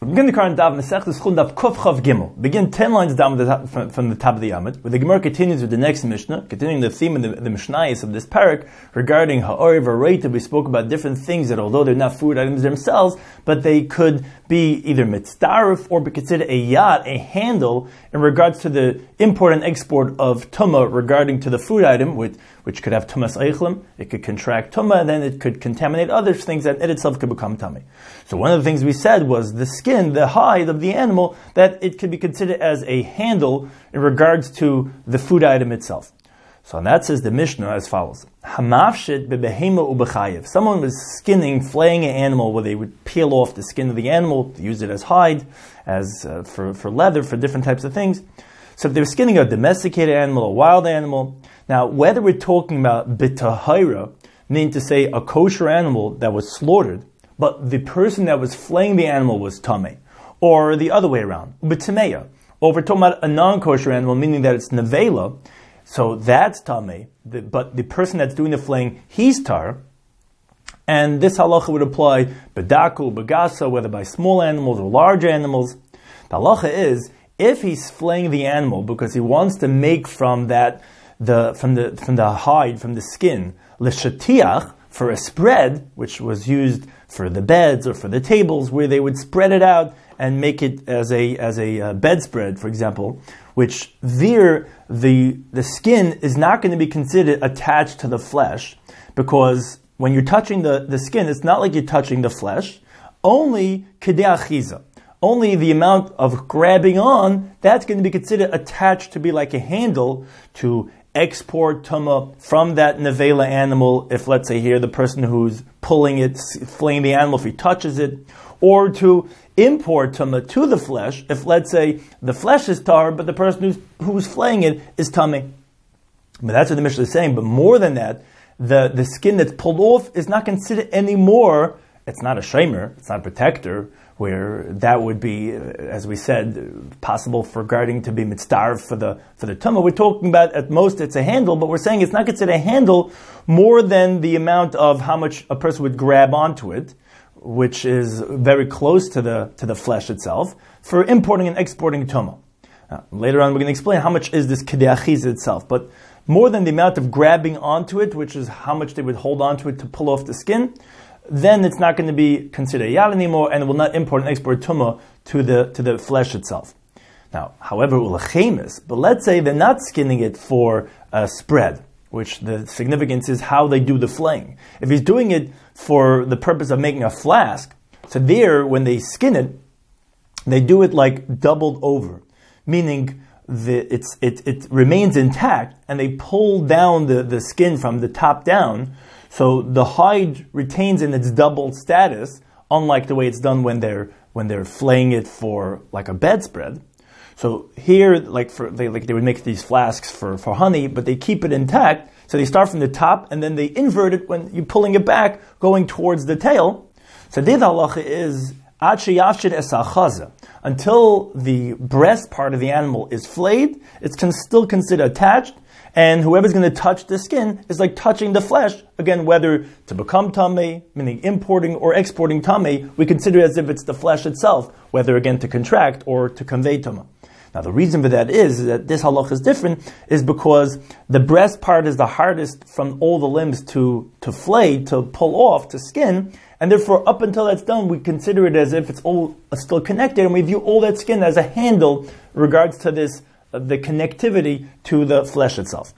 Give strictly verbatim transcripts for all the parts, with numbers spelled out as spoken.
We begin the current Daf Masechtas Chulin Daf Kuf Chav Gimel. Begin ten lines down the top, from, from the top of the Yamid, where the Gemara continues with the next Mishnah, continuing the theme of the, the Mishnayos of this parak regarding Ha'oriv Reita. We spoke about different things that, although they're not food items themselves, but they could be either mitzdarif or be considered a yad, a handle, in regards to the import and export of tumah regarding to the food item, which, which could have tumas eichlim, it could contract tumah, and then it could contaminate other things that it itself could become tummy. So one of the things we said was the skin, the hide of the animal, that it could be considered as a handle in regards to the food item itself. So on that says the Mishnah as follows. Hamafshit bebehema ubechayev. Someone was skinning, flaying an animal where they would peel off the skin of the animal, use it as hide, as uh, for, for leather, for different types of things. So if they were skinning a domesticated animal, a wild animal, now whether we're talking about bitahira, meaning to say a kosher animal that was slaughtered, but the person that was flaying the animal was tameh, or the other way around, b'tameya, or if we're talking about a non-kosher animal, meaning that it's nevela, so that's tameh, but the person that's doing the flaying, he's tar, and this halacha would apply bedaku, begasa, whether by small animals or large animals. The halacha is, if he's flaying the animal because he wants to make from that, the from the from the hide, from the skin, l'shatiach, for a spread, which was used for the beds or for the tables, where they would spread it out and make it as a as a uh, bedspread, for example, which there the the skin is not going to be considered attached to the flesh, because when you're touching the, the skin, it's not like you're touching the flesh, only kedei achiza, only the amount of grabbing on, that's going to be considered attached to be like a handle to export tumah from that nevela animal, if let's say here the person who's pulling it, flaying the animal, if he touches it, or to import tumah to the flesh, if let's say the flesh is tar, but the person who's, who's flaying it is tameh. But that's what the Mishnah is saying. But more than that, the, the skin that's pulled off is not considered anymore, it's not a shamer, it's not a protector, where that would be, as we said, possible for guarding to be mitzdarv for the for the tumah. We're talking about, at most, it's a handle, but we're saying it's not considered a handle more than the amount of how much a person would grab onto it, which is very close to the to the flesh itself, for importing and exporting tumah. Now, later on, we're going to explain how much is this kedei achiza itself, but more than the amount of grabbing onto it, which is how much they would hold onto it to pull off the skin, then it's not going to be considered yad anymore, and it will not import and export tumah to the to the flesh itself. Now, however, ulachemis, but let's say they're not skinning it for a spread, which the significance is how they do the flaying. If he's doing it for the purpose of making a flask, so there, when they skin it, they do it like doubled over, meaning the, it's, it, it remains intact, and they pull down the, the skin from the top down, so the hide retains in its doubled status, unlike the way it's done when they're when they're flaying it for like a bedspread. So here, like for they like they would make these flasks for, for honey, but they keep it intact. So they start from the top, and then they invert it when you're pulling it back, going towards the tail. So the halacha is ad sheyafshid es hachaza, until the breast part of the animal is flayed, it's can still considered attached. And whoever's going to touch the skin is like touching the flesh. Again, whether to become tameh, meaning importing or exporting tameh, we consider it as if it's the flesh itself, whether again to contract or to convey tameh. Now the reason for that is that this halach is different, is because the breast part is the hardest from all the limbs to, to flay, to pull off, to skin, and therefore up until that's done, we consider it as if it's all still connected, and we view all that skin as a handle in regards to this the connectivity to the flesh itself.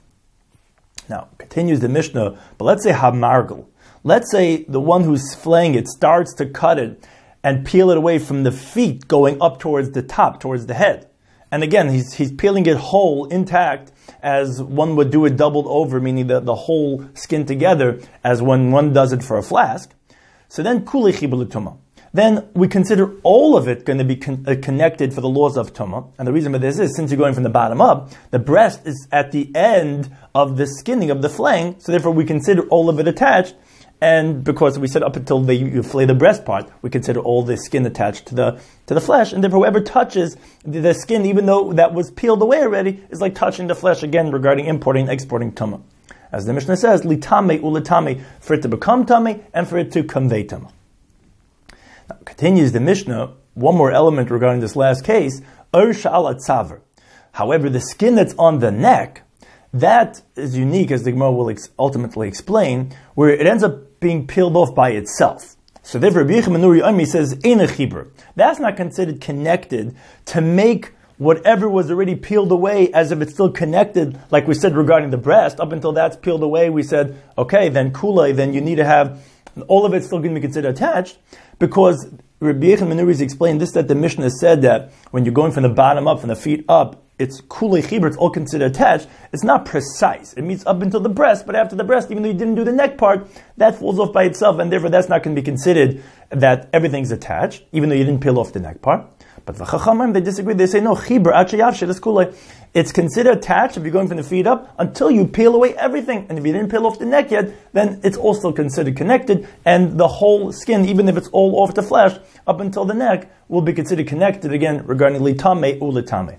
Now, continues the Mishnah, but let's say hamargel. Let's say the one who's flaying it starts to cut it and peel it away from the feet going up towards the top, towards the head. And again, he's he's peeling it whole, intact, as one would do it doubled over, meaning the, the whole skin together, as when one does it for a flask. So then, kuli chibul tumah. Then we consider all of it going to be con- uh, connected for the laws of tumah. And the reason for this is, since you're going from the bottom up, the breast is at the end of the skinning, of the flaying, so therefore we consider all of it attached. And because we said up until the, you flay the breast part, we consider all the skin attached to the to the flesh. And therefore whoever touches the, the skin, even though that was peeled away already, is like touching the flesh again regarding importing and exporting tumah. As the Mishnah says, litame ulatame, for it to become tummy and for it to convey tumah. Now, continues the Mishnah, one more element regarding this last case, ur sha'al atzaver. However, the skin that's on the neck, that is unique, as the Gemara will ex- ultimately explain, where it ends up being peeled off by itself. So therefore, Rabbi Yochanan ben Nuri says, Ein a chibur. That's not considered connected to make whatever was already peeled away as if it's still connected, like we said regarding the breast. Up until that's peeled away, we said, okay, then kulei, then you need to have, all of it's still going to be considered attached, because Rabbi Yochanan ben Nuri has explained this, that the Mishnah said that when you're going from the bottom up, from the feet up, it's kulei chibur, it's all considered attached. It's not precise. It means up until the breast, but after the breast, even though you didn't do the neck part, that falls off by itself, and therefore that's not going to be considered that everything's attached, even though you didn't peel off the neck part. But the Chachamim, they disagree. They say, no, chibur, achayavshe, that's kulei. It's considered attached if you're going from the feet up until you peel away everything. And if you didn't peel off the neck yet, then it's also considered connected, and the whole skin, even if it's all off the flesh, up until the neck, will be considered connected again regarding litame u litame.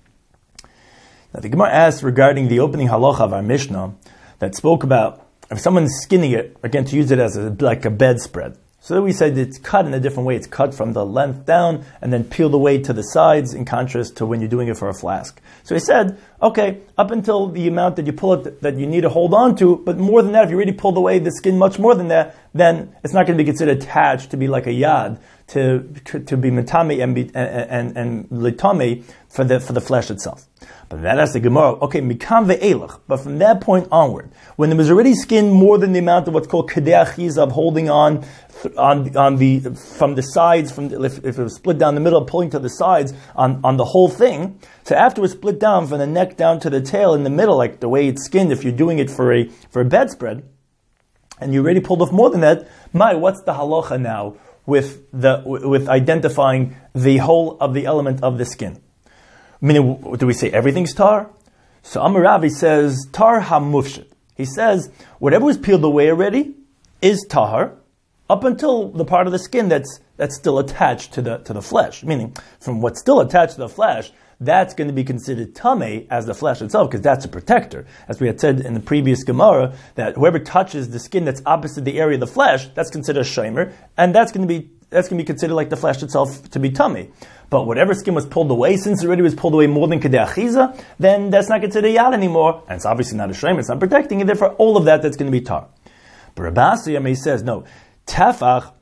Now the Gemara asks regarding the opening halacha of our Mishnah that spoke about if someone's skinning it, again to use it as a, like a bedspread. So we said it's cut in a different way. It's cut from the length down and then peeled away to the sides, in contrast to when you're doing it for a flask. So he said, okay, up until the amount that you pull it that you need to hold on to, but more than that, if you already pulled away the skin much more than that, then it's not going to be considered attached to be like a yad, to to be metame and be, and and litame for the for the flesh itself. But that has the Gemara, okay, mikam ve'elach. But from that point onward, when there was already skin more than the amount of what's called kedei achiza, of holding on, on on the from the sides, from the, if, if it was split down the middle, pulling to the sides on, on the whole thing. So after it was split down from the neck down to the tail in the middle, like the way it's skinned, if you're doing it for a for a bedspread, and you already pulled off more than that, my, what's the halacha now with the with identifying the whole of the element of the skin? Meaning, do we say everything's tar? So Amar Ravi says, tar hamufshit. He says, whatever was peeled away already is tar, up until the part of the skin that's that's still attached to the to the flesh. Meaning, from what's still attached to the flesh, that's going to be considered tamei as the flesh itself, because that's a protector. As we had said in the previous Gemara, that whoever touches the skin that's opposite the area of the flesh, that's considered a shomer, and that's going to be that's going to be considered like the flesh itself to be tamei. But whatever skin was pulled away, since it already was pulled away more than kedei achiza, then that's not considered yad anymore, and it's obviously not a shomer, it's not protecting, and therefore all of that, that's going to be tar. But Rabbi Asiyam, he says, no, tefach,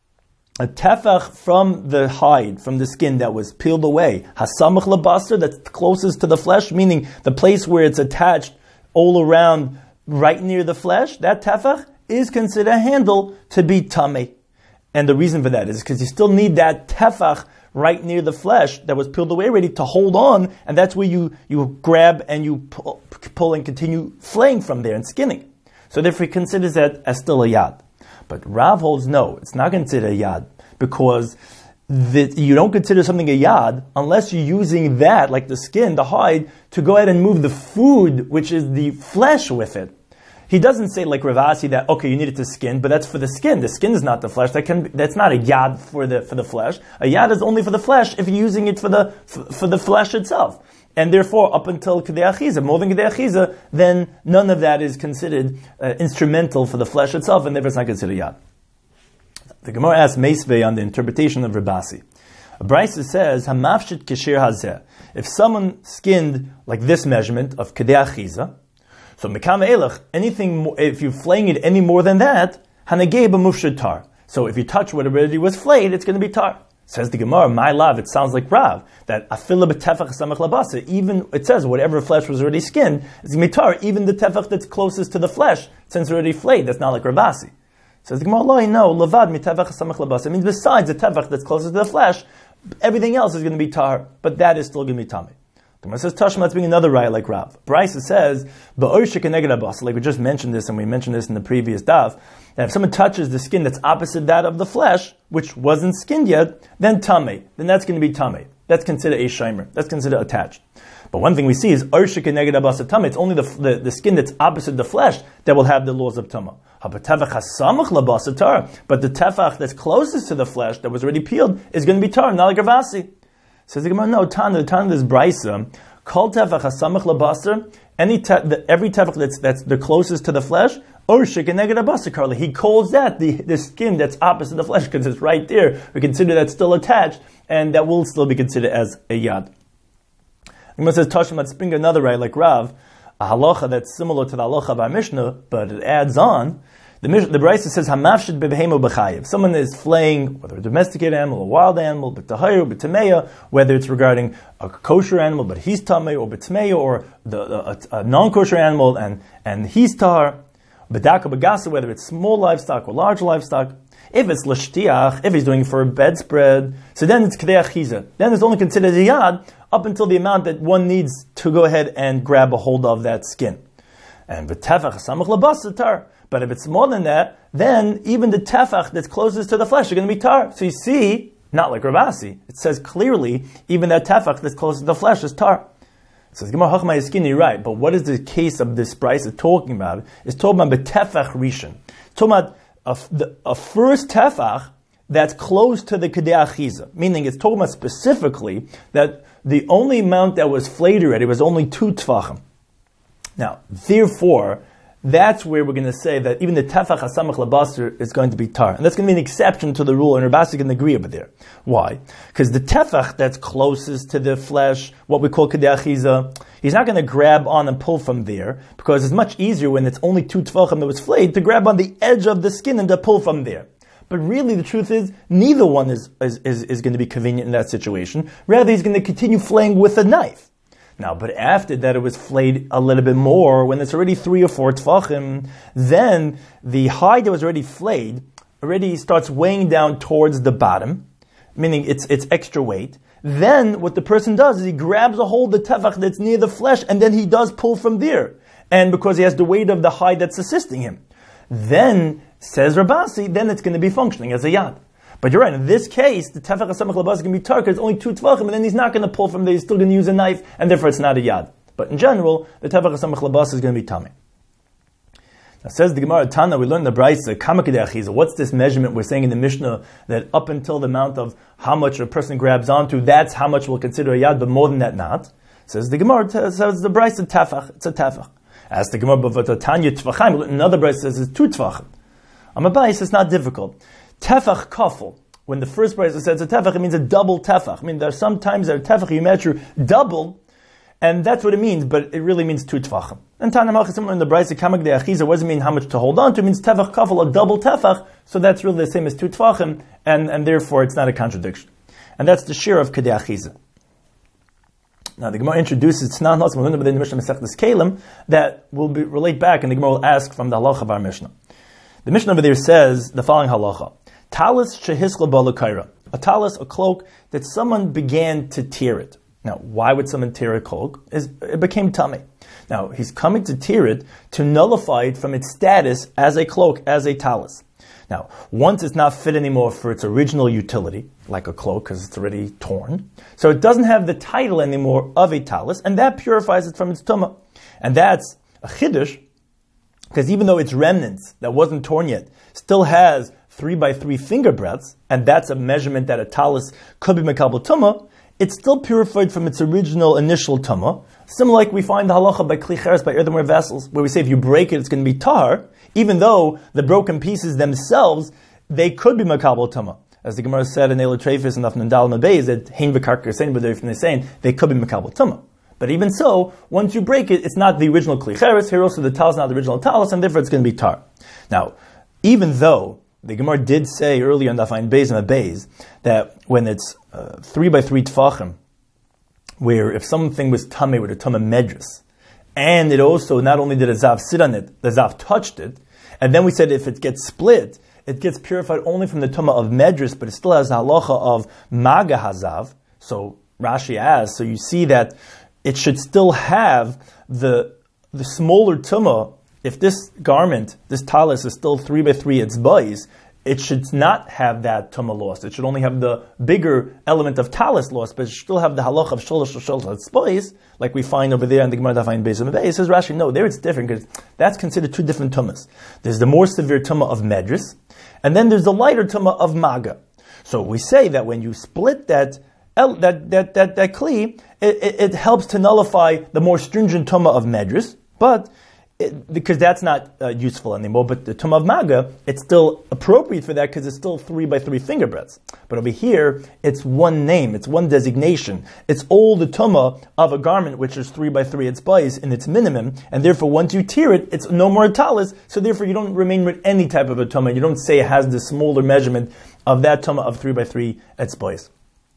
a tefach from the hide, from the skin that was peeled away, hasamach labasar, that's closest to the flesh, meaning the place where it's attached all around, right near the flesh, that tefach is considered a handle to be tamei. And the reason for that is because you still need that tefach right near the flesh that was peeled away ready to hold on, and that's where you, you grab and you pull, pull and continue flaying from there and skinning. So therefore he considers that as still a yad. But Rav holds no, it's not considered a yad, because the, you don't consider something a yad unless you're using that, like the skin, the hide, to go ahead and move the food, which is the flesh, with it. He doesn't say like Rav Asi that, okay, you need it to skin, but that's for the skin. The skin is not the flesh. That can be, that's not a yad for the for the flesh. A yad is only for the flesh if you're using it for the for, for the flesh itself. And therefore, up until kedei achiza, more than kedei achiza, then none of that is considered uh, instrumental for the flesh itself, and therefore it's not considered yad. The Gemara asks Meisvei on the interpretation of Rav Asi. A Brisa says, Hamafshit keshir hazeh. If someone skinned like this measurement of kedei achiza, so mikam elach, anything more, if you're flaying it any more than that, hanagei b'mufshid tar. So if you touch what already was flayed, it's going to be tar. Says the Gemara, my love, it sounds like Rav, that afila b'tefach samach labasa, even, it says whatever flesh was already skinned, it's going to be tar, even the tefach that's closest to the flesh, since it's already flayed, that's not like Rav Asi. Says the Gemara, lo, no, lavad mitefach samach labasa, it means besides the tefach that's closest to the flesh, everything else is going to be tar, but that is still going to be tamei. The Gemara says, Tashma, let's bring another raya like Rav. Brisa says, ba'oshik keneged abasa, like we just mentioned this, and we mentioned this in the previous daf, that if someone touches the skin that's opposite that of the flesh, which wasn't skinned yet, then tamei, then that's going to be tamei. That's considered a shomer. That's considered attached. But one thing we see is, oshik keneged abasa tamei, it's only the, the, the skin that's opposite the flesh that will have the laws of tamah. But the tefach that's closest to the flesh, that was already peeled, is going to be tar, not like Rav Asi. Says the Gemara, no, Tana, the Tana is Brisa, kol tefach hasamach labasar, any te- the, every tefach that's, that's the closest to the flesh, Or shekeneged habasar karli. He calls that the, the skin that's opposite the flesh because it's right there. We consider that still attached, and that will still be considered as a yad. Gemara says Tashim, let's bring another right like Rav, a halacha that's similar to the halacha of our Mishnah, but it adds on. The the Brisa says hamafshid bebehemo b'chayiv. Someone is flaying whether a domesticated animal, a wild animal, b'tahayir, b'tameya, whether it's regarding a kosher animal, but he's tamei, or b'tameya, or the, the, a, a non-kosher animal and and he's tar, b'daka b'gasa, whether it's small livestock or large livestock. If it's l'shtiach, if he's doing it for a bedspread, so then it's k'dei achiza. Then it's only considered a yad up until the amount that one needs to go ahead and grab a hold of that skin. And b'tefach samach labasa tar. But if it's more than that, then even the tefach that's closest to the flesh are going to be tar. So you see, not like Rav Asi, it says clearly, even that tefach that's closest to the flesh is tar. It says, Gemara Chachma Yeskini, you're right, but what is the case of this price it's talking about? It's talking about betefach rishon. It's talking about a, the, a first tefach that's close to the kedei achiza. Meaning it's talking about specifically that the only amount that was flayed already was only two tefachim. Now, therefore, that's where we're going to say that even the tefach hasamach labasar is going to be tar. And that's going to be an exception to the rule, and Rabasi can agree over there. Why? Because the tefach that's closest to the flesh, what we call kedei achiza, he's not going to grab on and pull from there, because it's much easier when it's only two tefachim that was flayed to grab on the edge of the skin and to pull from there. But really the truth is, neither one is, is, is, is going to be convenient in that situation. Rather, he's going to continue flaying with a knife. Now, but after that it was flayed a little bit more, when it's already three or four tefachim, then the hide that was already flayed already starts weighing down towards the bottom, meaning it's it's extra weight. Then what the person does is he grabs a hold of the tefach that's near the flesh, and then he does pull from there. And because he has the weight of the hide that's assisting him. Then, says Rabasi, then it's going to be functioning as a yad. But you're right, in this case, the tefach hasamach labas is going to be tar because it's only two tefachim, and then he's not going to pull from there, he's still going to use a knife, and therefore it's not a yad. But in general, the tefach hasamach labas is going to be tamei. Now says the Gemara Tana, we learned the Brisa, kama kedei achiza. What's this measurement we're saying in the Mishnah that up until the amount of how much a person grabs onto, that's how much we'll consider a yad, but more than that not? Says the Gemara, says the Brisa tefach, it's a tefach. As the Gemara b'vata Tanya tefachim, another Brisa says it's two tefachim. On a Bais, it's not difficult. Tefach kafel. When the first Brisa says a tefach, it means a double tefach. I mean, there are some times that a tefach you measure double, and that's what it means, but it really means two tefachim. And Tanamach is similar in the Brisa, kamak de achiza, what does it mean how much to hold on to? It means tefach kafel, a double tefach, so that's really the same as two tefachim, and, and therefore it's not a contradiction. And that's the share of kedei achiza. Now the Gemara introduces Tznan Hasim within the Mishnah Masechtas Kalim that will be, relate back, and the Gemara will ask from the halacha of our Mishnah. The Mishnah over there says the following halacha: Talis shehiskla balakaira, a talis, a cloak that someone began to tear it. Now, why would someone tear a cloak? Is it became tummy. Now he's coming to tear it to nullify it from its status as a cloak, as a talis. Now, once it's not fit anymore for its original utility, like a cloak, because it's already torn, so it doesn't have the title anymore of a talis, and that purifies it from its tumah. And that's a chiddush, because even though its remnants that wasn't torn yet still has three by three finger breadths, and that's a measurement that a talis could be mekabel tumah, it's still purified from its original initial tumah. Similar like we find the halacha by kli cheres, by earthenware vessels, where we say if you break it, it's going to be tar, even though the broken pieces themselves, they could be makabel tumah. As the Gemara said in Eila Treifis and Afnan Dal Mabez, that hein v'karker saying, but they're saying they could be makabel tumah. But even so, once you break it, it's not the original kli cheres. Here also the talis is not the original talis, and therefore it's going to be tar. Now, even though the Gemara did say earlier in Dafayin Beis and Beis that when it's uh, three by three tefachim, where if something was tamei with a tamei medris, and it also not only did a zav sit on it, the zav touched it, and then we said if it gets split, it gets purified only from the tumah of medris, but it still has the halacha of maga hazav. So Rashi asks, so you see that it should still have the the smaller tumah. If this garment, this talis is still three by three etzba'is, it should not have that tumah loss. It should only have the bigger element of talis loss, but it should still have the halach of sholosh sholosh etzba'is, like we find over there in the Gemara Dafayin Beis Amabei. It says Rashi, no, there it's different because that's considered two different tumahs. There's the more severe tumah of medris, and then there's the lighter tumah of maga. So we say that when you split that that that that, that kli, it, it, it helps to nullify the more stringent tumah of medris, but It, because that's not uh, useful anymore. But the Tumah of Maga, it's still appropriate for that because it's still three by three finger breadths. But over here, it's one name, it's one designation. It's all the Tumah of a garment which is three by three etzbais in its minimum, and therefore once you tear it, it's no more talis. So therefore you don't remain with any type of a Tumah. You don't say it has the smaller measurement of that Tumah of three by three etzbais.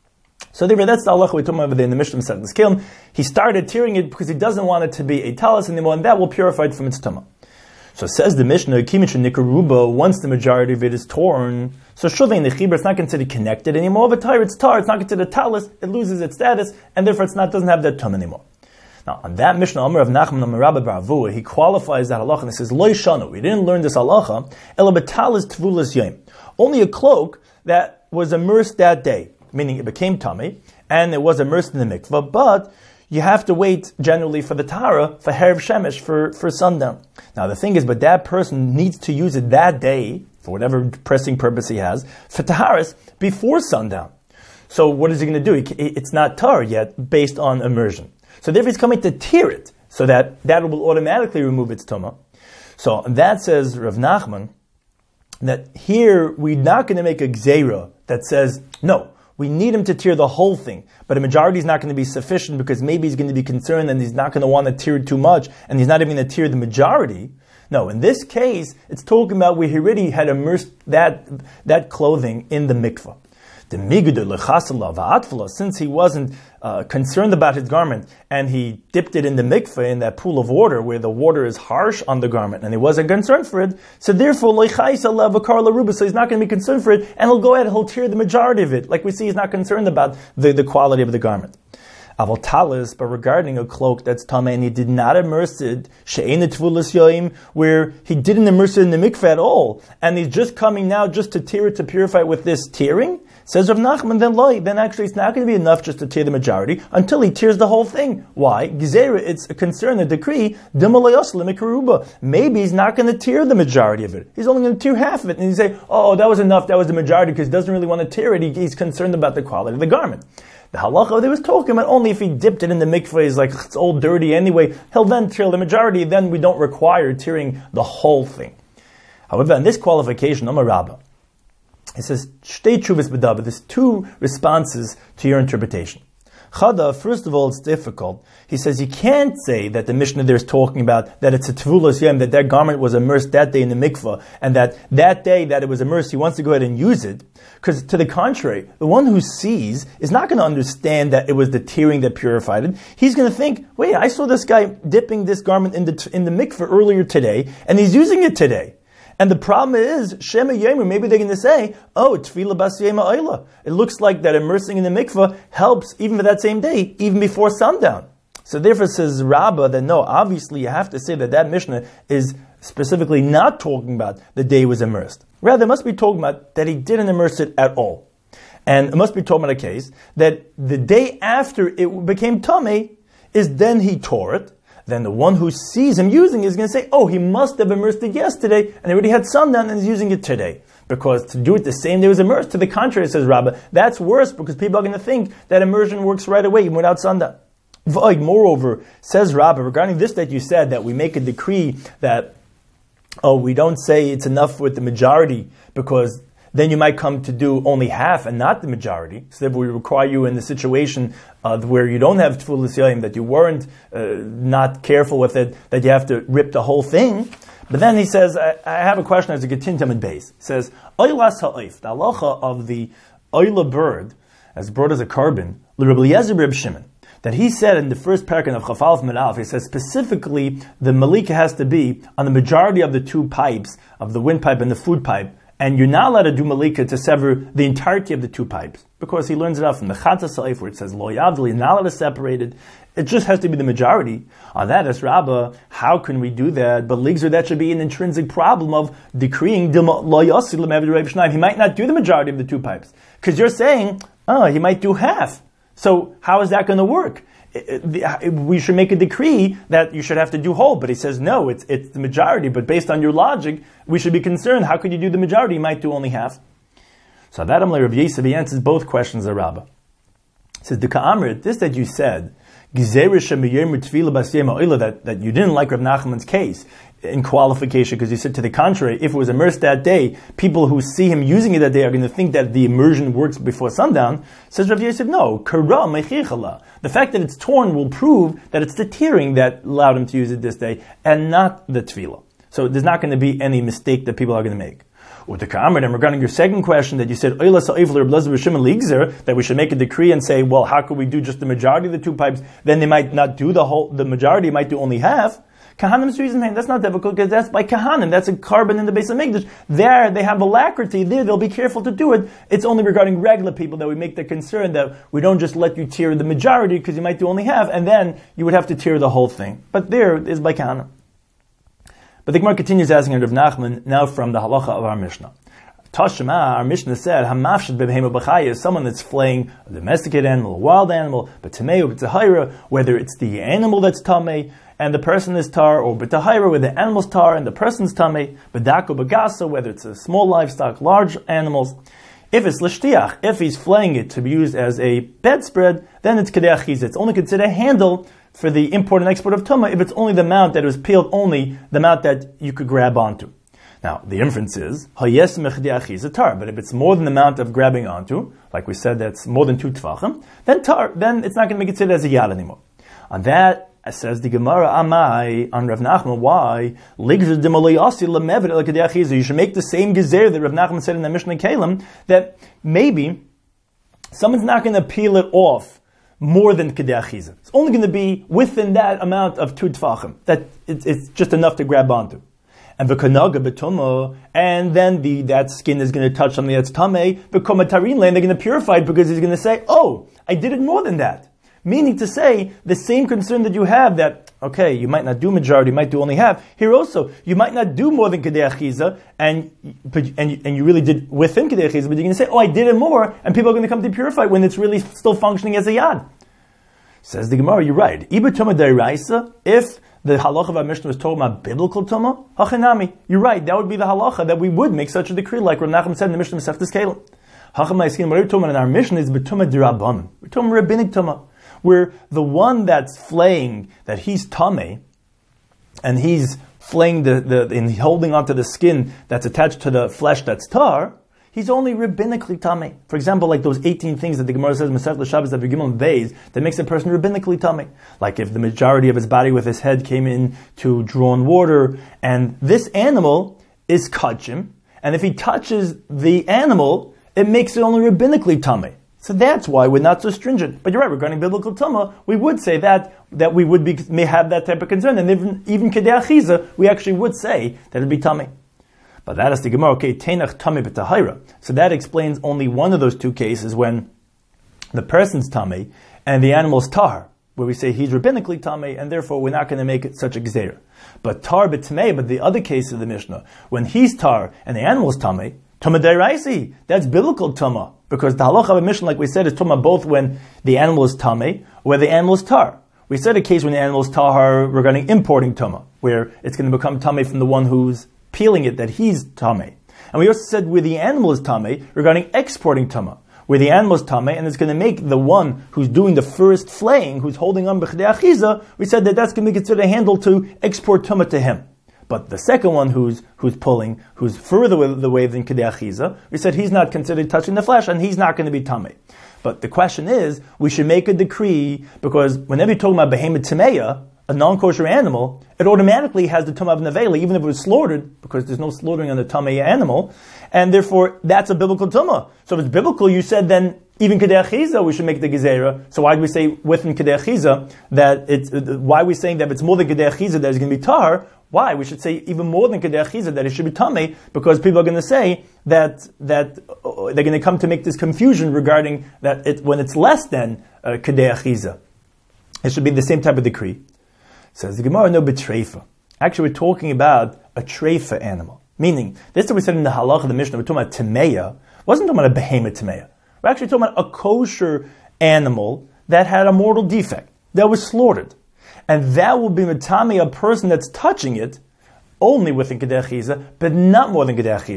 So therefore, that's the halacha we talking about in the Mishnah Masechet Nezikin. He started tearing it because he doesn't want it to be a talis anymore, and that will purify it from its tumah. So says the Mishnah, Kimich Nikaruba, once the majority of it is torn, so Shuvei Nechibra, it's not considered connected anymore, but tar, it's tar, it's not considered talis, it loses its status, and therefore it's not doesn't have that tumah anymore. Now, on that Mishnah, Amar of Nachman Amar Rabba bar Avuha, he qualifies that halacha and he says, Lo Shanu, we didn't learn this halacha, ela betalis tvulas yom. Only a cloak that was immersed that day, meaning it became tummy, and it was immersed in the mikvah, but you have to wait generally for the tahara, for Herav Shemesh, for, for sundown. Now the thing is, but that person needs to use it that day, for whatever pressing purpose he has, for taharas before sundown. So what is he going to do? He, it's not tar yet, based on immersion. So therefore he's coming to tear it, so that that will automatically remove its tumah. So that says Rav Nachman, that here we're not going to make a gzeira that says, no, we need him to tear the whole thing, but a majority is not going to be sufficient because maybe he's going to be concerned and he's not going to want to tear it too much, and he's not even going to tear the majority. No, in this case, it's talking about where he already had immersed that, that clothing in the mikvah. The migdal lechasala va'atfala, since he wasn't uh, concerned about his garment and he dipped it in the mikveh, in that pool of water where the water is harsh on the garment, and he wasn't concerned for it, so therefore lechaisa levakar laruba, so he's not going to be concerned for it, and he'll go ahead and he'll tear the majority of it. Like we see, he's not concerned about the, the quality of the garment. Aval talis, but regarding a cloak that's tamei and he did not immerse it, she'ena tvulas yoim, where he didn't immerse it in the mikveh at all, and he's just coming now just to tear it, to purify it with this tearing, says Rav Nachman, then loy, then actually it's not going to be enough just to tear the majority until he tears the whole thing. Why? Gezerah, it's a concern, a decree, maybe he's not going to tear the majority of it. He's only going to tear half of it, and you say, oh, that was enough, that was the majority, because he doesn't really want to tear it, he, he's concerned about the quality of the garment. The halacha they was talking about only if he dipped it in the mikveh, is like it's all dirty anyway, he'll then tear the majority, then we don't require tearing the whole thing. However, in this qualification, Amar Rabba, it says, Shtei tshuvas b'daba, there's two responses to your interpretation. Chada, first of all, it's difficult. He says you can't say that the Mishnah there is talking about that it's a tevulas yom, that that garment was immersed that day in the mikveh, and that that day that it was immersed, he wants to go ahead and use it. Because to the contrary, the one who sees is not going to understand that it was the tearing that purified it. He's going to think, wait, I saw this guy dipping this garment in the in the mikveh earlier today, and he's using it today. And the problem is, Shema Yomer, maybe they're going to say, oh, Tefillah Bas Yema Oila. It looks like that immersing in the mikveh helps even for that same day, even before sundown. So therefore says Rabbah that no, obviously you have to say that that Mishnah is specifically not talking about the day he was immersed. Rather, it must be talking about that he didn't immerse it at all. And it must be talking about a case that the day after it became tamei is then he tore it. Then the one who sees him using it is going to say, oh, he must have immersed it yesterday, and he already had sundown and is using it today. Because to do it the same day it was immersed, to the contrary, says Rabbah, that's worse because people are going to think that immersion works right away, even without sundown. Moreover, says Rabbah, regarding this that you said, that we make a decree that, oh, we don't say it's enough with the majority, because then you might come to do only half and not the majority. So therefore we require you in the situation uh, where you don't have Tfulas Yayim, that you weren't uh, not careful with it, that you have to rip the whole thing. But then he says, I, I have a question as a Getintam base. He says, Oylas ha'oif, the halacha of the Oyla bird, as brought as a carbon, l'Reb Eliezer Reb Shimon, that he said in the first paragraph of Chafalef Medalef, he says specifically the malika has to be on the majority of the two pipes, of the windpipe and the food pipe, and you're not allowed to do malika to sever the entirety of the two pipes, because he learns it out from the Chatzah Saif where it says lo yavdil, you're not allowed to separate it. It just has to be the majority. On that, as Rabbah, how can we do that? But ligzer, that should be an intrinsic problem of decreeing lo yasil l'meved Reb Shnai. He might not do the majority of the two pipes, because you're saying, oh, he might do half. So how is that going to work? We should make a decree that you should have to do whole, but he says no, it's it's the majority. But based on your logic, we should be concerned. How could you do the majority? You might do only half. So that Amar Rav Yosef, he answers both questions of Rabbah. He says the Ka'amrit, this that you said, that, that you didn't like Rav Nachman's case in qualification, because you said to the contrary, if it was immersed that day, people who see him using it that day are going to think that the immersion works before sundown. Says Rav Yosef, no, kara mechichala. The fact that it's torn will prove that it's the tearing that allowed him to use it this day, and not the tefillah. So there's not going to be any mistake that people are going to make. With the Ka'amr, and regarding your second question that you said, that we should make a decree and say, well, how could we do just the majority of the two pipes? Then they might not do the whole, the majority might do only half. Kahanim's reason, man, that's not difficult, because that's by Kahanim, that's a carbon in the base of Mikdash. There, they have alacrity, there, they'll be careful to do it. It's only regarding regular people that we make the concern that we don't just let you tear the majority, because you might do only half, and then you would have to tear the whole thing. But there is by Kahanim. But the Gemara continues asking Rav Nachman, now from the halacha of our Mishnah. Tashma, our Mishnah said, Hamafshad b'behema b'chaya is someone that's flaying a domesticated animal, a wild animal, b'tamei or b'tahira, whether it's the animal that's tamei, and the person is tar, or b'tahira, where the animal's tar and the person's tamei, b'dako b'gasa, whether it's a small livestock, large animals. If it's l'shtiach, if he's flaying it to be used as a bedspread, then it's kedei achiza. It's only considered a handle for the import and export of tumah if it's only the amount that was peeled, only the amount that you could grab onto. Now, the inference is, hayes mechdi achiza tar, but if it's more than the amount of grabbing onto, like we said, that's more than two tvachim, then tar, then it's not going to be considered as a yad anymore. On that, says the Gemara, Amai, on Rav Nachman, why? You should make the same gezer that Rav Nachman said in the Mishnah Kalim, that maybe someone's not going to peel it off more than kedei achiza. It's only going to be within that amount of two tfachim. That it's, it's just enough to grab onto. And v'kanaga b'tumah, and then the that skin is going to touch something that's tamei, v'koma tarin land, they're going to purify it because he's going to say, oh, I did it more than that. Meaning to say, the same concern that you have that, okay, you might not do majority, you might do only half. Here also, you might not do more than kedei achiza, and, and, and you really did within kedei achiza, but you're going to say, oh, I did it more, and people are going to come to purify when it's really still functioning as a yad. Says the Gemara, you're right. If the halacha of our Mishnah was talking about biblical tumah, hachanami, you're right, that would be the halacha that we would make such a decree, like Rav Nachman said in the Mishnah Masechtas Kalim. Hachamai, what we're talking about in our Mishnah is b'tumah d'Rabbanan. We're talking rabbinic tumah, where the one that's flaying, that he's tamei, and he's flaying the, the, and holding onto the skin that's attached to the flesh that's tar, he's only rabbinically tamei. For example, like those eighteen things that the Gemara says, Masechet Shabbos that Gimel Beis, that makes a person rabbinically tamei. Like if the majority of his body with his head came in to drawn water, and this animal is kachim, and if he touches the animal, it makes it only rabbinically tamei. So that's why we're not so stringent. But you're right, regarding biblical tumah, we would say that that we would be, may have that type of concern, and even even kedei achiza, we actually would say that it'd be tamei. But that is the Gemara, okay, tenach tamei b'tahira. So that explains only one of those two cases when the person's tamei and the animal's tar, where we say he's rabbinically tamei, and therefore we're not going to make it such a gzeira. But tar b'tamei, but the other case of the Mishnah, when he's tar and the animal's tamei, tumah deraisi, that's biblical tumah. Because the halacha of a Mishnah, like we said, is tumah both when the animal is tamei or where the animal is tar. We said a case when the animal is tar regarding importing tumah, where it's going to become tamei from the one who's peeling it, that he's tamei. And we also said where the animal is tamei regarding exporting tumah, where the animal is tamei and it's going to make the one who's doing the first flaying, who's holding on b'chedei achiza, we said that that's going to be considered a handle to export tumah to him. But the second one who's who's pulling, who's further away than kedei achiza, we said he's not considered touching the flesh and he's not going to be tamei. But the question is, we should make a decree, because whenever you're talking about behemoth tameya, a non-kosher animal, it automatically has the tumah of nevela, even if it was slaughtered, because there's no slaughtering on the tameya animal, and therefore that's a biblical tumah. So if it's biblical, you said then even kedei achiza we should make the gezerah. So why do we say within kedei achiza that it's? Why are we saying that if it's more than kedei achiza that it's going to be tar? Why? We should say even more than kedei achiza that it should be tamei, because people are going to say that that uh, they're going to come to make this confusion regarding that it, when it's less than uh, kedei achiza, it should be the same type of decree. Says the Gemara, no betreifa. Actually, we're talking about a treifa animal, meaning this that we said in the halach of the Mishnah. We're talking about tameya. Wasn't talking about a behemoth tameya. We're actually talking about a kosher animal that had a mortal defect that was slaughtered. And that will be metame a person that's touching it only within kedei achiza, but not more than kedei achiza.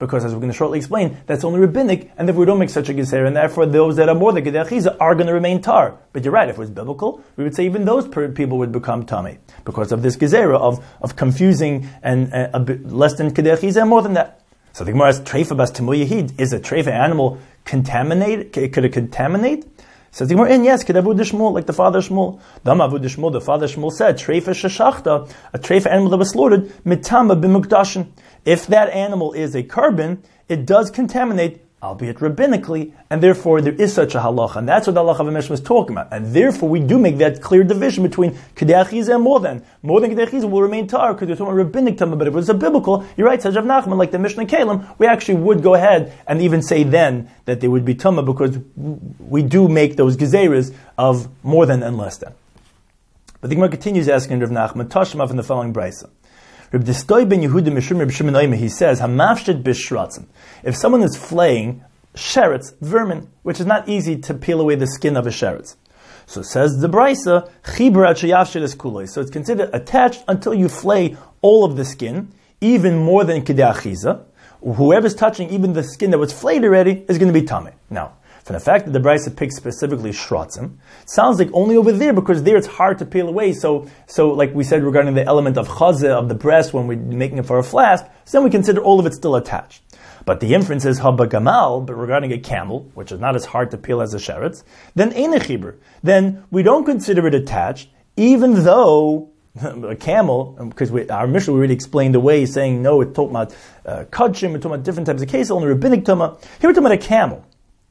because as we're going to shortly explain, that's only rabbinic, and therefore we don't make such a gezerah, and therefore those that are more than kedei achiza are going to remain tar. But you're right, if it was biblical, we would say even those people would become tamei, because of this gezerah of, of confusing and uh, a bit less than kedei achiza and more than that. So the Gemara asks, treifa bas timui yehid, is a treifa animal contaminate? Could it contaminate? Says the Gemara, and yes, Kedavud Shmuel, like the father Shmuel. Damavud Shmuel, the father Shmuel said, Treifa sheshachta, a treifa animal that was slaughtered, mitama b'mukdashin. If that animal is a carbon, it does contaminate, albeit rabbinically, and therefore there is such a halacha, and that's what the halacha of Mishnah was talking about. And therefore we do make that clear division between kedei achiza and more than. More than kedei achiza will remain tar, because we're talking about rabbinic tamah, but if it was a biblical, you're right, Says Rav Nachman, like the Mishnah Kalim, we actually would go ahead and even say then that they would be tamah, because we do make those gezeras of more than and less than. But the Gemara continues asking Rav Nachman, Tashma in the following brisa. Reb Distoy ben Yehuda Mishum Reb Shimon Oime, he says, Hamafshid b'shratzim. If someone is flaying sheretz, vermin, which is not easy to peel away the skin of a sheretz. So says the brisa, Chibur ad sheyafshid es kuloi. So it's considered attached until you flay all of the skin, even more than kedei achiza. Whoever's touching even the skin that was flayed already is going to be tamei. Now, from the fact that the brisa picks specifically shratzim, sounds like only over there, because there it's hard to peel away. So, so like we said regarding the element of chazeh, of the breast, when we're making it for a flask, so then we consider all of it still attached. But the inference is haba gamal, but regarding a camel, which is not as hard to peel as a sheretz, then ein chibur. Then we don't consider it attached, even though a camel, because we, our Mishnah already explained away, saying no, it's talking about uh, kudshim, it's talking about different types of cases, only rabbinic tumah. Here we're talking about a camel.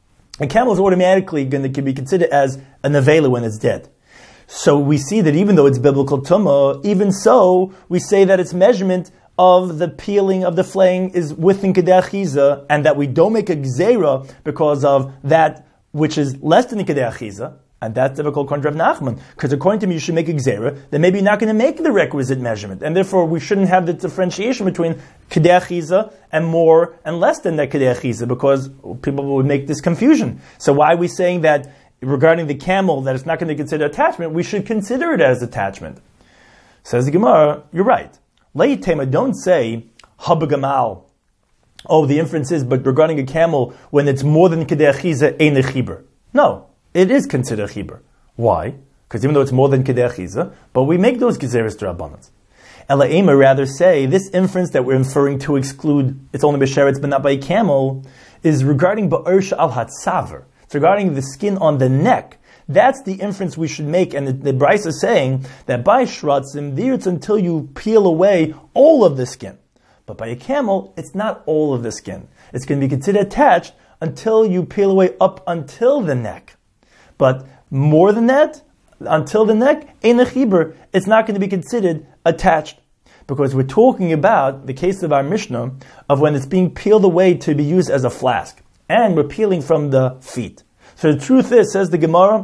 A camel is automatically going to be considered as a nevela when it's dead. So we see that even though it's biblical tumah, even so, we say that its measurement of the peeling of the flaying is within kedei achiza, and that we don't make a gzeira because of that which is less than the kedei achiza, and that's difficult according to Rav Nachman, because according to me you should make a gzeira, then maybe you're not going to make the requisite measurement, and therefore we shouldn't have the differentiation between kedei achiza and more and less than that kedei achiza, because people would make this confusion. So why are we saying that regarding the camel that it's not going to consider attachment, we should consider it as attachment? Says the Gemara, you're right. Leitema, don't say haba gamal. Oh, the inference is, but regarding a camel, when it's more than kedei achiza, ein chibur. No, it is considered chibur. Why? Because even though it's more than kedei achiza, but we make those gezeres d'rabbanan. Elaima rather say this inference that we're inferring to exclude it's only b'sheretz but not by a camel is regarding ba'ersha al hatzaver. It's regarding the skin on the neck. That's the inference we should make, and the, the Bryce is saying that by shratzim, there it's until you peel away all of the skin. But by a camel, it's not all of the skin. It's going to be considered attached until you peel away up until the neck. But more than that, until the neck, ein chibur, it's not going to be considered attached. Because we're talking about the case of our Mishnah, of when it's being peeled away to be used as a flask. And we're peeling from the feet. So the truth is, says the Gemara,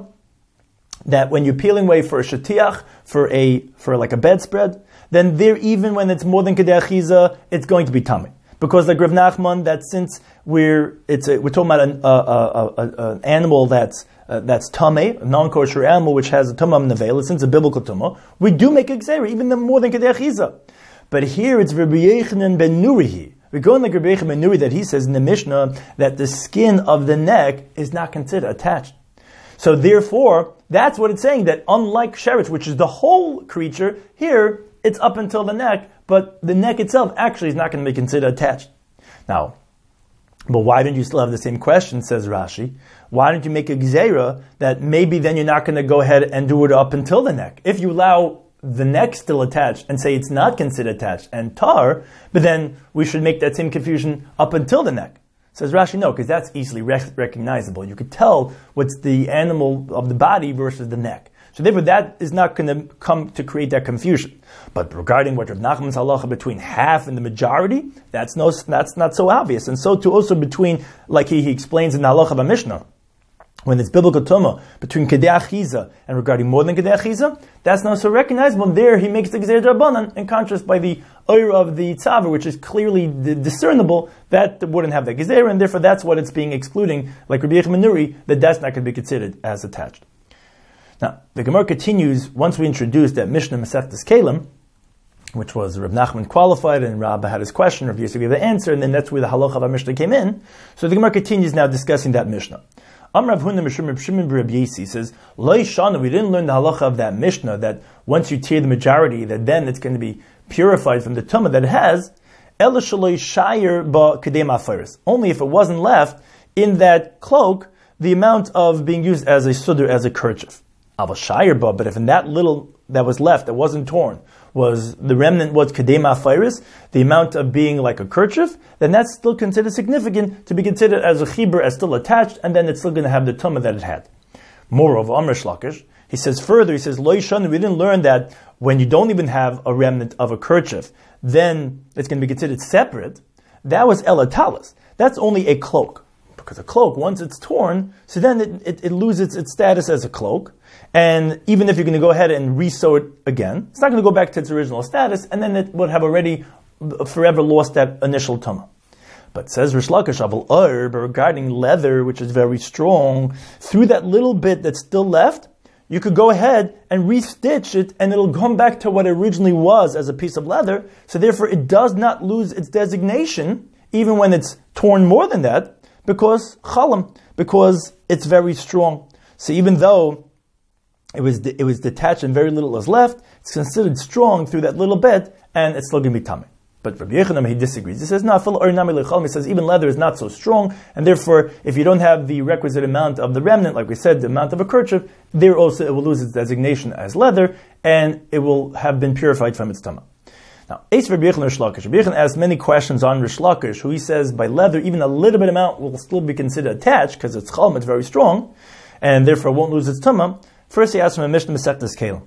that when you're peeling away for a shatiach, for a for like a bedspread, then there, even when it's more than kedei achiza, it's going to be tamei. Because like Rav Nachman, that since we're it's a, we're talking about an, uh, uh, uh, an animal that's uh, that's tamei, a non-kosher animal which has a tumah nevela, since a biblical tumah, we do make a gzeira, even the more than kedei achiza. But here it's Rabbi Yechanan ben Nurihi. We're going like Rabbi Yechanan ben Nuri that he says in the Mishnah that the skin of the neck is not considered attached. So therefore, that's what it's saying, that unlike sheretz, which is the whole creature, here it's up until the neck, but the neck itself actually is not going to be considered attached. Now, but why don't you still have the same question, says Rashi? Why don't you make a gzeira that maybe then you're not going to go ahead and do it up until the neck? If you allow the neck still attached and say it's not considered attached and tar, but then we should make that same confusion up until the neck. Says Rashi, no, because that's easily rec- recognizable. You could tell what's the animal of the body versus the neck. So therefore that is not going to come to create that confusion. But regarding what Rav Nachman's halacha between half and the majority, that's no, that's not so obvious. And so too also between, like he, he explains in the halacha of a Mishnah, when it's biblical tumah between kedei achiza and regarding more than kedei achiza, that's not so recognizable. There he makes the gzeira d'rabbanan, in contrast by the oir of the tzaver, which is clearly discernible, that wouldn't have that gzeira, and therefore that's what it's being excluding, like Rabbi Yechanan ben Nuri, that that's not going to be considered as attached. Now, the Gemara continues, once we introduce that Mishnah Masechtas Kelim, which was Reb Nachman qualified, and Rabba had his question, Rav Yosef gave the answer, and then that's where the halacha of our Mishnah came in. So the Gemara continues now discussing that Mishnah. Am Rav Huna Mishum Reb Shimon Reb Yesi says, Lo Shana, we didn't learn the halacha of that Mishnah, that once you tear the majority, that then it's going to be purified from the tumah that it has, Ela Shaloi Shayir Ba Kedem Afiris. Only if it wasn't left in that cloak, the amount of being used as a sudr, as a kerchief. Ava Shayir Ba, but if in that little that was left, that wasn't torn, was the remnant was Kedem Afiris, the amount of being like a kerchief, then that's still considered significant to be considered as a chibur, as still attached, and then it's still going to have the tumah that it had. Moreover, Amr Shlakish, he says further, he says, Lo Yishanu, we didn't learn that when you don't even have a remnant of a kerchief, then it's going to be considered separate. That was elatalis. That's only a cloak. Because a cloak, once it's torn, so then it, it, it loses its status as a cloak. And even if you're going to go ahead and re-sew it again, it's not going to go back to its original status, and then it would have already forever lost that initial tumah. But says Rish Lakish, Aval Ur, but regarding leather, which is very strong, through that little bit that's still left, you could go ahead and re-stitch it, and it'll come back to what it originally was as a piece of leather. So therefore, it does not lose its designation, even when it's torn more than that, because chalam, because it's very strong. So even though it was it was detached and very little was left, it's considered strong through that little bit, and it's still going to be tamei. But Rabbi Yochanan, he disagrees. He says, no, he says even leather is not so strong, and therefore, if you don't have the requisite amount of the remnant, like we said, the amount of a kerchief, there also it will lose its designation as leather, and it will have been purified from its tamah. Now, Eis Rabbi Yochanan Rish Lakish. Rabbi Yochanan asks many questions on Rish Lakish, who he says by leather, even a little bit amount will still be considered attached, because it's chalm, it's very strong, and therefore won't lose its tamah. First he asks from a Mishnah Masechtas Kelim.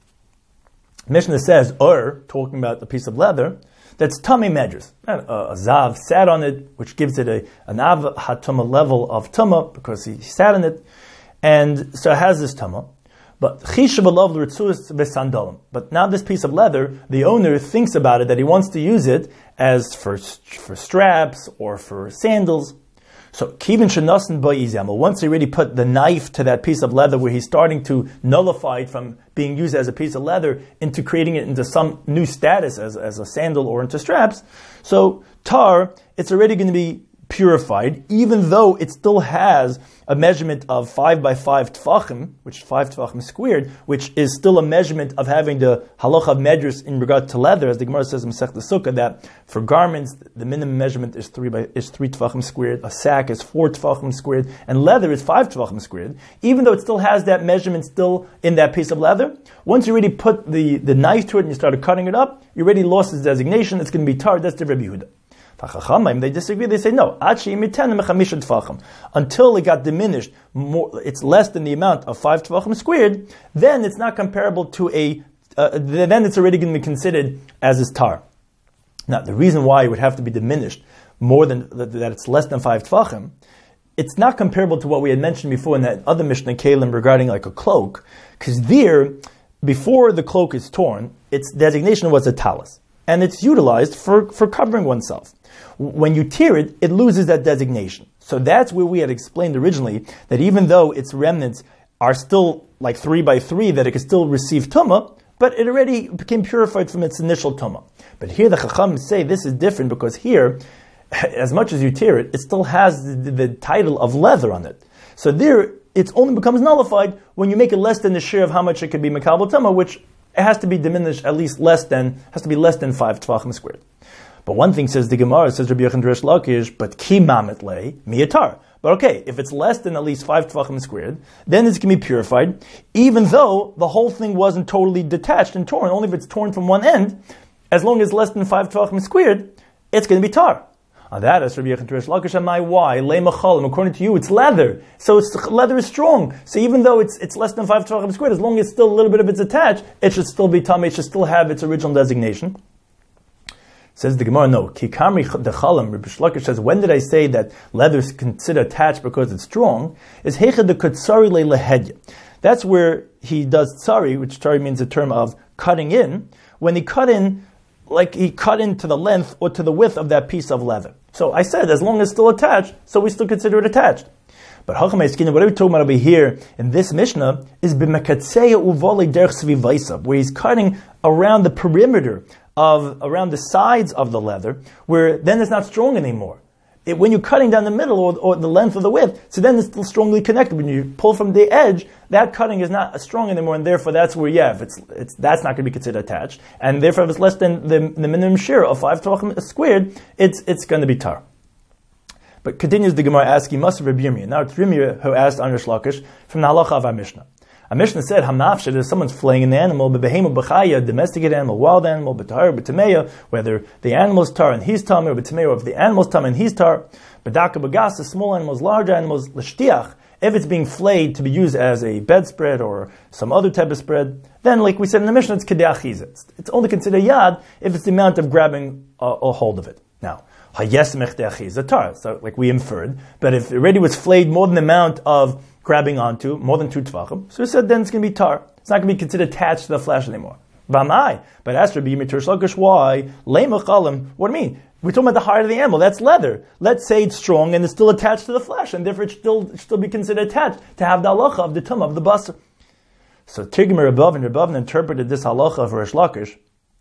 Mishnah says, or, talking about the piece of leather, that's tamei medras. A, a zav sat on it, which gives it a an av hatuma level of tuma because he sat on it, and so it has this tuma. But chishabalav l'ritzuas v'sandalim. But now this piece of leather, the owner thinks about it that he wants to use it as for for straps or for sandals. So kivin shenasan ba'izamel. Once he already put the knife to that piece of leather, where he's starting to nullify it from being used as a piece of leather into creating it into some new status as, as a sandal or into straps. So tar, it's already going to be purified, even though it still has a measurement of five by five tfachim, which is five tfachim squared, which is still a measurement of having the halacha of medras in regard to leather, as the Gemara says in Masechta Sukkah, that for garments the minimum measurement is three by is three tfachim squared, a sack is four tfachim squared, and leather is five tfachim squared. Even though it still has that measurement still in that piece of leather, once you already put the, the knife to it and you started cutting it up, you already lost its designation. It's going to be tar. That's the Rabbi Yehuda. They disagree. They say no. Until it got diminished, more, it's less than the amount of five tvachim squared. Then it's not comparable to a. Uh, then it's already going to be considered as is tar. Now, the reason why it would have to be diminished more than that, it's less than five tvachim, it's not comparable to what we had mentioned before in that other Mishnah Kalim regarding like a cloak, because there, before the cloak is torn, its designation was a talis, and it's utilized for for covering oneself. When you tear it, it loses that designation. So that's where we had explained originally that even though its remnants are still like three by three, that it can still receive tumah, but it already became purified from its initial tumah. But here the Chacham say this is different because here, as much as you tear it, it still has the, the, the title of leather on it. So there, it only becomes nullified when you make it less than the share of how much it could be makabel tumah, which it has to be diminished at least less than, has to be less than five tvachim squared. But one thing says the Gemara, says Rabbi Yochanan Rish Lakish, but ki mamet lei miyatar. But okay, if it's less than at least five tvachim squared, then it's going to be purified, even though the whole thing wasn't totally detached and torn. Only if it's torn from one end, as long as it's less than five tvachim squared, it's going to be tar. On that, as Rabbi Yochanan Rish Lakish, am I why lei machalim? According to you, it's leather, so it's, leather is strong. So even though it's it's less than five tvachim squared, as long as still a little bit of it's attached, it should still be tamei. It should still have its original designation. Says the Gemara, no. Kikamri dechalam. Rabbi Shlakish says, when did I say that leather is considered attached because it's strong? Is heicha de kutsari lehedya. That's where he does tsari, which tsari means a term of cutting in. When he cut in, like he cut into the length or to the width of that piece of leather. So I said, as long as it's still attached, so we still consider it attached. But Hachamei Skina, what are we talking about over here in this Mishnah is b'mekatseya uvoli derech svivaisa, where he's cutting around the perimeter of around the sides of the leather, where then it's not strong anymore. It, when you're cutting down the middle or, or the length of the width, so then it's still strongly connected. When you pull from the edge, that cutting is not strong anymore, and therefore that's where, yeah, if it's, it's that's not going to be considered attached, and therefore if it's less than the, the minimum share of five tvachim squared, it's it's going to be tar. But continues the Gemara asking, must have Rabbi Yirmiyah. Now it's Yirmiyah who asked on Rish Lakish from the halacha of our Mishnah. Our Mishnah said, Hamnafshe, if someone's flaying an animal, b'behema b'chaya, domesticated animal, wild animal, b'tar, b'tameya, whether the animal's tar and he's tar, or b'tameya, or if the animal's tar and he's tar, b'daka b'gasa, small animals, large animals, l'shtiach, if it's being flayed to be used as a bedspread or some other type of spread, then like we said in the Mishnah, it's kedei achiza. It's, it's only considered yad if it's the amount of grabbing a, a hold of it. Now, hayes mechdei achiza tar, so like we inferred, but if it already was flayed more than the amount of grabbing onto, more than two tvachim, so we said then it's going to be tar. It's not going to be considered attached to the flesh anymore. V'amai, but ask Rabbi Yirmiyah Rish Lakish, why? Leimachalim, what do you mean? We're talking about the heart of the animal, that's leather. Let's say it's strong and it's still attached to the flesh, and therefore it still it still be considered attached to have the halacha of the tumah of the basar. So Tigmer Rabbav and Rabbav interpreted this halacha of Rish Lakish.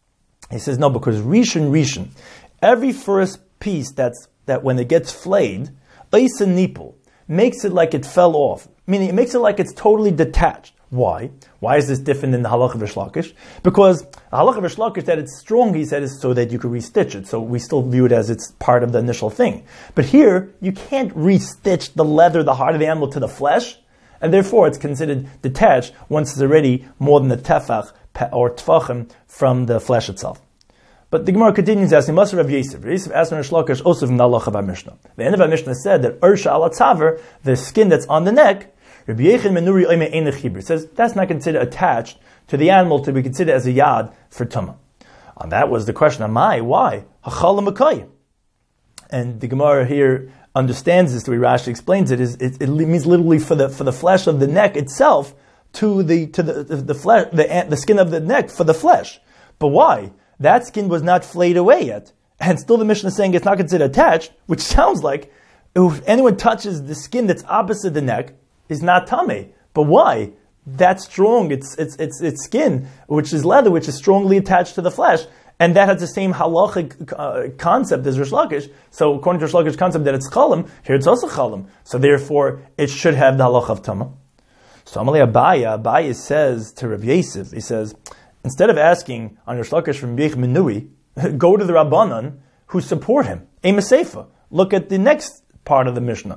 He says, no, because Rishon Rishon, every first piece that's that when it gets flayed, Eisa Nipul, makes it like it fell off. Meaning it makes it like it's totally detached. Why? Why is this different than the halach of Rish Lakish? Because the halach of Rish Lakish, that it's strong, he said, is so that you could restitch it. So we still view it as it's part of the initial thing. But here, you can't restitch the leather, the heart of the animal, to the flesh, and therefore it's considered detached once it's already more than the tefach or tfachim from the flesh itself. But the Gemara continues asking, Masar Rav Yosef. Rav Yosef asked Rish Lakish also from the halacha of our Mishnah. The end of our Mishnah said that Ersha ala tzaver, the skin that's on the neck, Rabbi Yechon Menuri Oime Ein Chibur, says that's not considered attached to the animal to be considered as a yad for tumah. And that was the question, Amai, why? Hachala Makai. And the Gemara here understands this, the way Rashi explains it, is it, it means literally for the for the flesh of the neck itself to the to the the, the flesh the the skin of the neck for the flesh. But why? That skin was not flayed away yet. And still the Mishnah is saying it's not considered attached, which sounds like if anyone touches the skin that's opposite the neck, is not tameh. But why? That's strong. It's it's it's it's skin, which is leather, which is strongly attached to the flesh, and that has the same halachic uh, concept as Rish Lakish. So according to Rish Lakish's concept that it's chalim, here it's also chalim. So therefore, it should have the halacha of tamah. So Amalei Abaya, Abaya says to Rav Yosef, he says, instead of asking on Rish Lakish from Yech Menui, go to the Rabbanan who support him. Ema Seifa. Look at the next part of the Mishnah.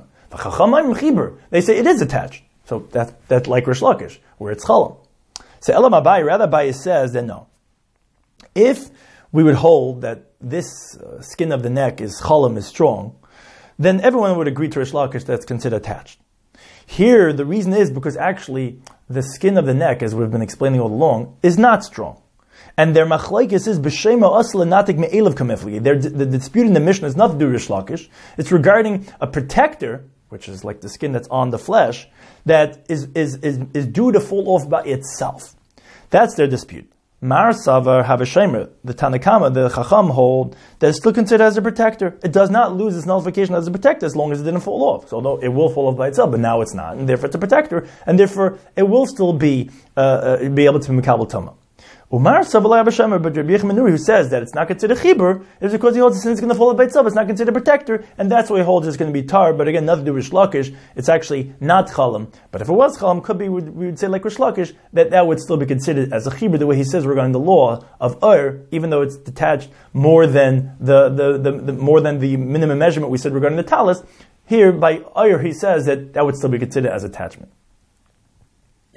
They say it is attached. So that, that's like Rish Lakish, where it's chalam. So Elam Abai, rather Abai says that no. If we would hold that this uh, skin of the neck is chalam, is strong, then everyone would agree to Rish Lakish that's considered attached. Here, the reason is because actually the skin of the neck, as we've been explaining all along, is not strong. And their machlaikis is b'shema asla natik me'elav kamefli. The dispute in the Mishnah is not to do Rish Lakish. It's regarding a protector, which is like the skin that's on the flesh, that is is is, is due to fall off by itself. That's their dispute. Mar Savar Havashemer, the Tanakama, the Chacham hold that it's still considered as a protector. It does not lose its nullification as a protector as long as it didn't fall off. So although it will fall off by itself, but now it's not, and therefore it's a protector, and therefore it will still be uh, uh, be able to be Mekabel Tama. Umar Savalai Havashemer, but Rabbi Yechon Menuri, who says that it's not considered chibur, is because he holds the it's going to fall off by itself. It's not considered a protector, and that's why he holds it's going to be tar. But again, nothing to do with Rish Lakish. It's actually not chalam. But if it was chalam, could be we would say like Rish Lakish that that would still be considered as a chibur, the way he says regarding the law of ur, even though it's detached more than the the, the, the more than the minimum measurement we said regarding the talis. Here by ur, he says that that would still be considered as attachment.